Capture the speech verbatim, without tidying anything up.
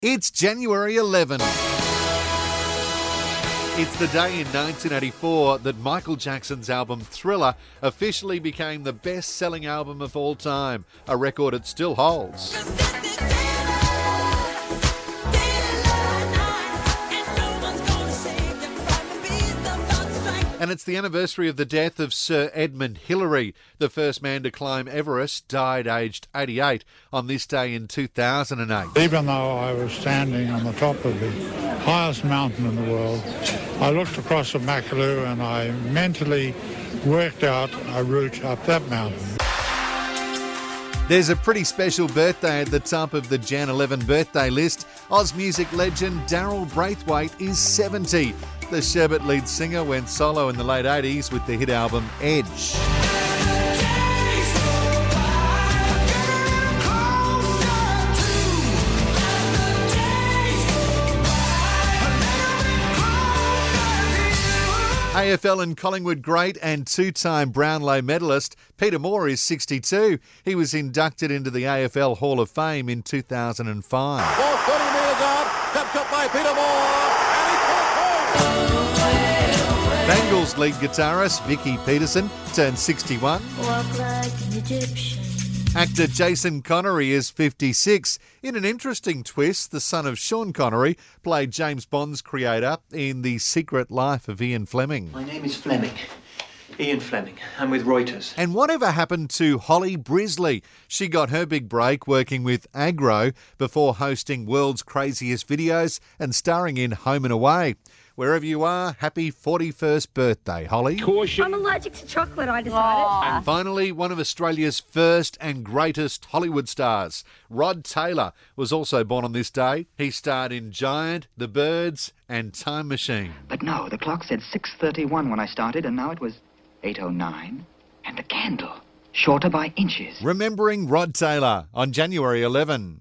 It's January eleventh. It's the day in nineteen eighty-four that Michael Jackson's album Thriller officially became the best-selling album of all time, a record it still holds. And it's the anniversary of the death of Sir Edmund Hillary, the first man to climb Everest, died aged eighty-eight on this day in two thousand eight. Even though I was standing on the top of the highest mountain in the world, I looked across at Makalu and I mentally worked out a route up that mountain. There's a pretty special birthday at the top of the Jan eleven birthday list. Oz music legend Daryl Braithwaite is seventy. The Sherbet lead singer went solo in the late eighties with the hit album Edge. A F L and Collingwood great and two-time Brownlow medalist Peter Moore is sixty-two. He was inducted into the A F L Hall of Fame in two thousand five. Ball thirty metres out, stepped up by Peter Moore, and he Bangles lead guitarist Vicky Peterson turned sixty-one. Walk like an Egyptian. Actor Jason Connery is fifty-six. In an interesting twist, the son of Sean Connery played James Bond's creator in The Secret Life of Ian Fleming. My name is Fleming. Ian Fleming. I'm with Reuters. And whatever happened to Holly Brisley? She got her big break working with Agro before hosting World's Craziest Videos and starring in Home and Away. Wherever you are, happy forty-first birthday, Holly. Caution. I'm allergic to chocolate, I decided. And finally, one of Australia's first and greatest Hollywood stars, Rod Taylor, was also born on this day. He starred in Giant, The Birds and Time Machine. But no, the clock said six thirty-one when I started, and now it was eight oh nine. And the candle, shorter by inches. Remembering Rod Taylor on January eleventh.